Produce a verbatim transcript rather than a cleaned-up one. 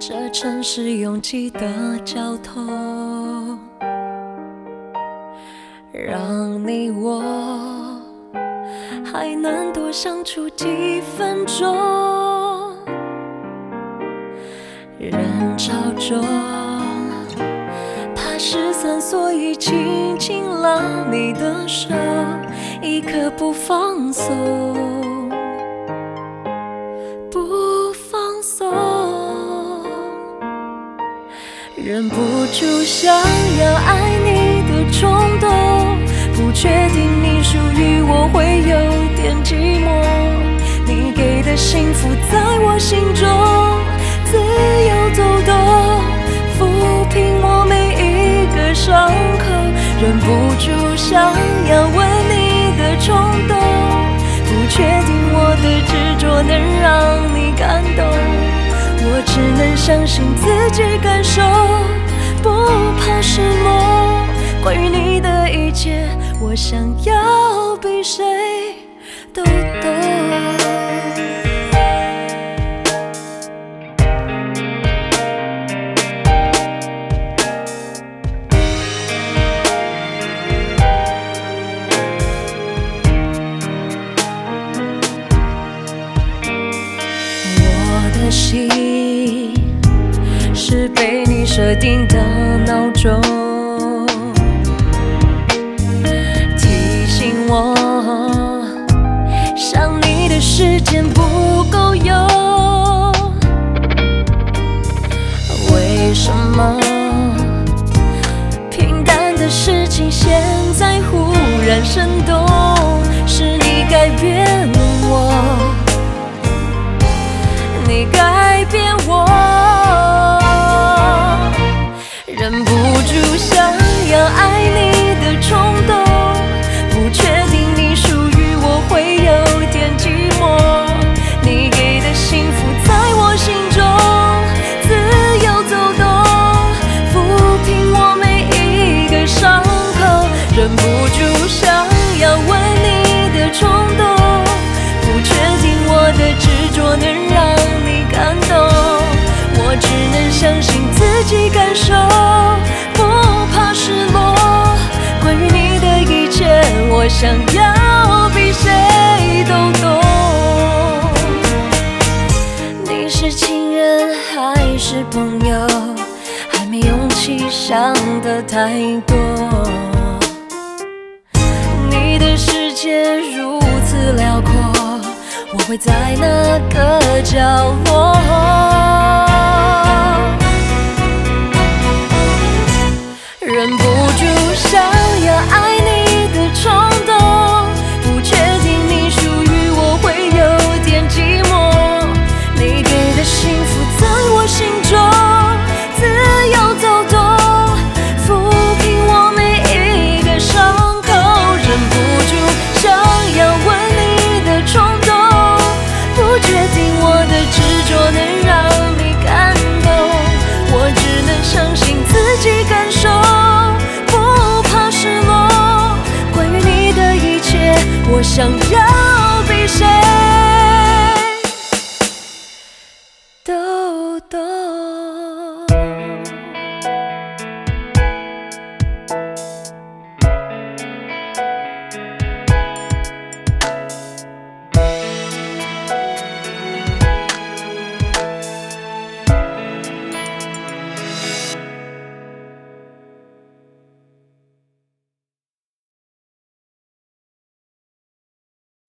这城市拥挤的交通，让你我还能多相处几分钟。人潮中怕失散，所以紧紧拉你的手，一刻不放松，不放松。忍不住想要爱你的冲动，不确定你属于我会有点寂寞。你给的幸福在我心中自由走动，抚平我每一个伤口。忍不住想要吻你的冲动，不确定我的执着能让你感动。我只能相信自己感受，不怕失落。关于你的一切，我想要比谁都懂。我的心是被你设定的闹钟，提醒我想你的时间不够用。为什么平淡的事情现在忽然生动？是你改变了我，你改变我。忍不住想要爱你的冲动，不确定你属于我会有点寂寞。你给的幸福在我心中自由走动，抚平我每一个伤口。忍不住想要吻你的冲动，不确定我的执着能让你感动。我只能相信自己感受，不怕失落。关于你的一切，我想要比谁都懂。你是情人还是朋友，还没勇气想得太多。你的世界如此辽阔，我会在哪个角落？忍不住想要爱你的冲动，不确定你属于我会有点寂寞。你给的幸福在我心中自由走动，抚平我每一个伤口。忍不住想要吻你的冲动，不确定我的执着能让你感动。我只能相信自己感受，不怕失落。关于你的一切，我想要比谁